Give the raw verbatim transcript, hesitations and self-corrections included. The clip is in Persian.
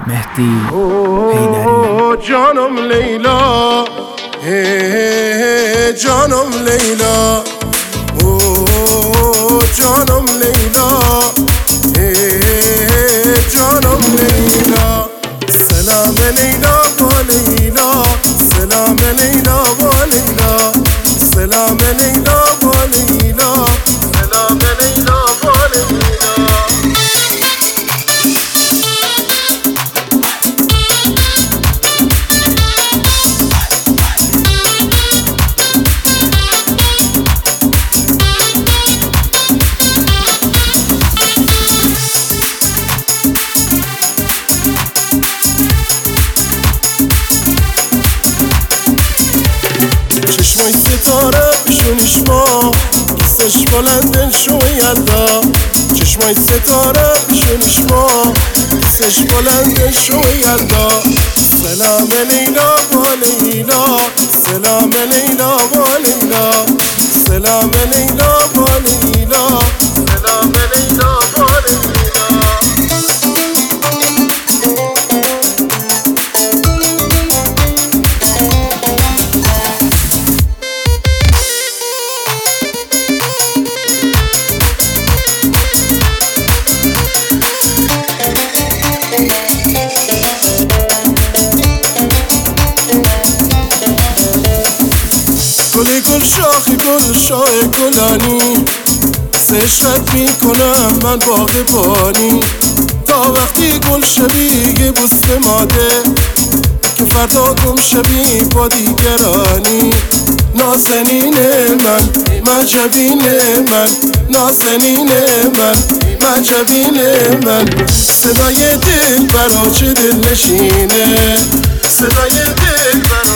مهدی حیدری. جانم لیلا، جانم لیلا، جانم لیلا، جانم لیلا. سلام لیلا با لیلا، سلام لیلا با لیلا، سلام لیلا با لیلا، سلام لیلا با لیلا. چشمای ستاره بشونش ما، قصش بلندن شو یلدا. چشمای ستاره بشونش ما، قصش بلندن شو یلدا. سلام لیلا با لیلا، سلام لیلا با لیلا، سلام لیلا با لیلا، سلام لیلا با لیلا. گل گل شاخ گل شاه گلانی، سشرت میکنم من باغبانی. تا وقتی گل شبیه بوست ماده، که فردا گم شبی با دیگرانی. نازنین من، مجبین من، نازنین من، مجبین من. صدای دل برا چه دل نشینه، صدای دل برا